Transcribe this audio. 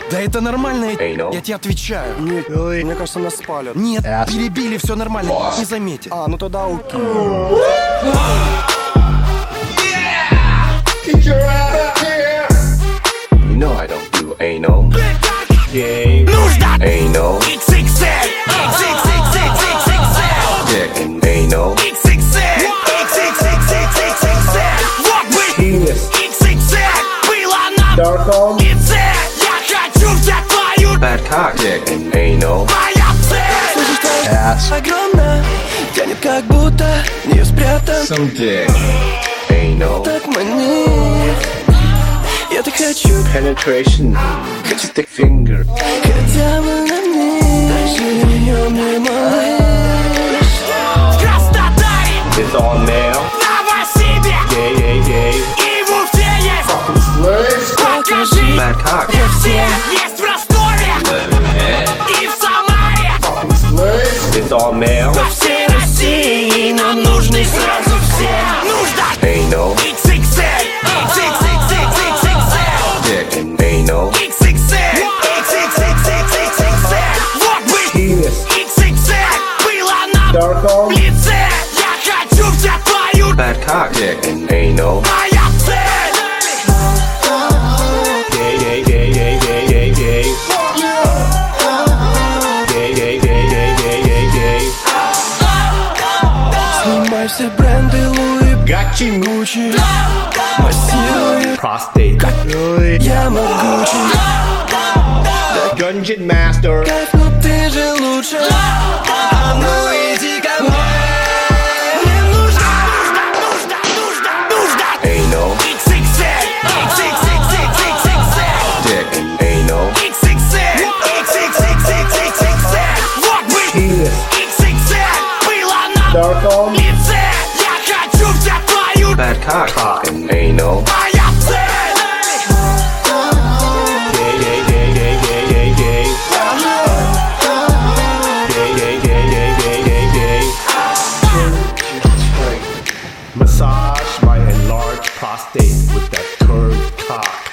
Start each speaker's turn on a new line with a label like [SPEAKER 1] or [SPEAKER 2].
[SPEAKER 1] Да это нормально,
[SPEAKER 2] Anal.
[SPEAKER 1] я тебе отвечаю.
[SPEAKER 3] Нет, мне кажется, нас спалят.
[SPEAKER 1] Нет,
[SPEAKER 4] Ass.
[SPEAKER 1] перебили, все нормально, не заметит.
[SPEAKER 3] А, ну тогда окей.
[SPEAKER 2] You know I don't do anal.
[SPEAKER 1] Нужно
[SPEAKER 2] Anal.
[SPEAKER 1] XXL, XXXXXXL,
[SPEAKER 2] Dick and anal.
[SPEAKER 1] XXL, XXXXXXL. Вот бы XXL было на лице. Я хочу взять твою
[SPEAKER 2] Bad cock. Dick and anal.
[SPEAKER 1] моя цель.
[SPEAKER 4] Ass.
[SPEAKER 3] Огромная, тянет как будто в нее спрятан.
[SPEAKER 2] Some dick. Anal.
[SPEAKER 3] Так манит. Я так хочу,
[SPEAKER 2] Penetration. Хочу thick finger.
[SPEAKER 3] хотя бы на миг. Даже мой малыш.
[SPEAKER 1] В Краснодаре,
[SPEAKER 2] It's all male.
[SPEAKER 1] Новосибе,
[SPEAKER 2] Gay.
[SPEAKER 1] и в Уфе есть. Покажи,
[SPEAKER 2] Bad cock.
[SPEAKER 1] все есть в Ростове и в Самаре.
[SPEAKER 2] It's all male.
[SPEAKER 1] По всей России нам нужны сразу все. Нужно
[SPEAKER 2] Anal.
[SPEAKER 1] XXL, XXXXXXL,
[SPEAKER 2] Dick and anal.
[SPEAKER 1] XXL, XXXXXXL. Вот бы XXL было на лице. Я хочу взять твою
[SPEAKER 2] Bad cock. Dick and anal.
[SPEAKER 1] моя цель.
[SPEAKER 3] Снимай все бренды Луи, Гуччи. Массирую,
[SPEAKER 4] Prostate.
[SPEAKER 3] я могучий.
[SPEAKER 4] Dungeon Master.
[SPEAKER 3] Кайф, но ты же лучше. А ну иди ко мне. Мне нужно.
[SPEAKER 2] Anal.
[SPEAKER 1] XXL, XXXXXXL,
[SPEAKER 2] Dick and anal.
[SPEAKER 1] XXL, XXXXXXL. Вот бы XXL было на лице. Я хочу взять твою
[SPEAKER 2] Bad cock. And anal.
[SPEAKER 1] моя цель.
[SPEAKER 4] Massage my enlarged prostate with that curved cock.